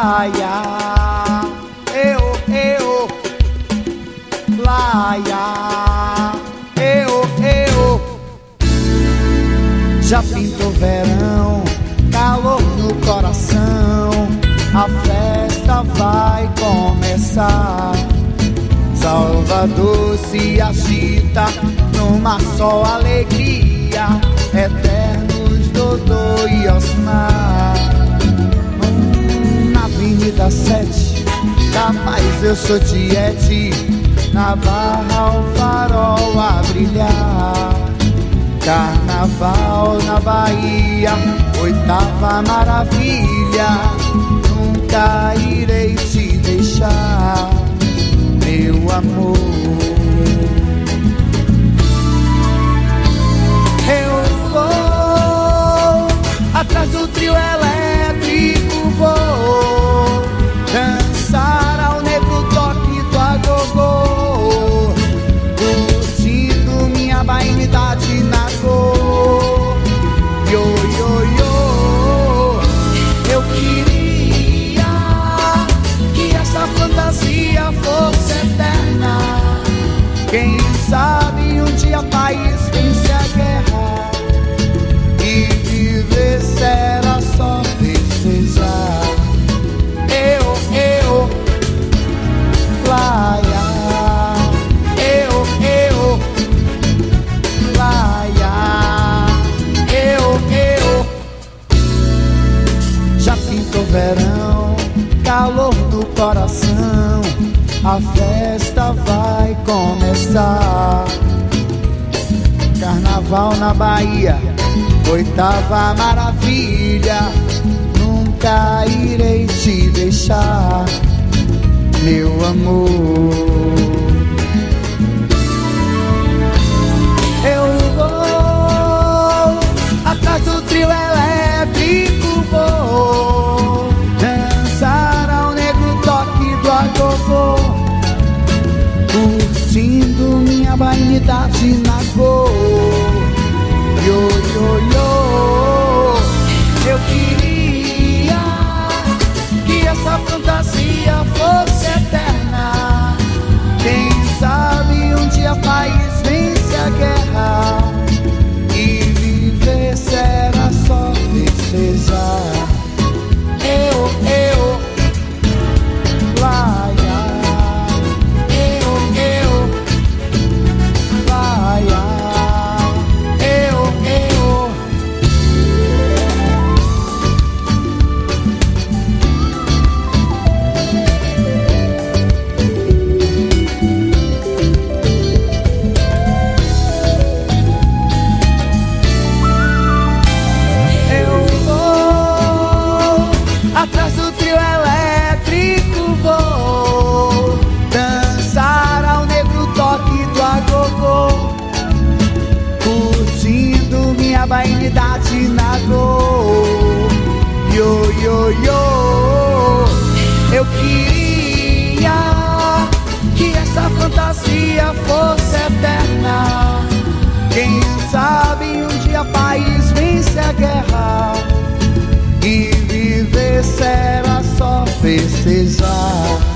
laia, eu, laia, eu. Já pintou verão, calor no coração, a festa vai começar. Salvador se agita numa só alegria, eternos Dodô e Osmar. Na Avenida 7, capaz eu sou Tiete, na Barra o farol a brilhar. Carnaval na Bahia, oitava maravilha, nunca irei te deixar, meu amor. Eu vou atrás do trio elétrico, vou dançar ao negro toque do agogô, curtindo minha baianidade na cor. Yo, yo, yo. Eu queria que essa fantasia fosse eterna. Quem sabe um dia o país vence a guerra e viver será só festejar. Eu, laia, eu, laia, eu. Já pintou verão, calor do coração, a festa vai começar. Carnaval na Bahia, oitava maravilha, nunca irei te deixar, meu amor. Eu vou atrás do trio elétrico, vou dançar ao negro toque do agogô, curtindo minha baianidade na cor. Yo, yo, yo. Eu queria que essa fantasia fosse eterna. Quem sabe um dia o país vence a guerra e viver será só festejar. Eu, laia, eu, laia, eu. Eu vou atrás do trio elétrico, vou dançar ao negro toque do agogô, curtindo minha baianidade na dor. Yo, yo, yo. Eu queria que essa fantasia fosse eterna. Quem sabe um dia o país vence a guerra e viver será só festejar.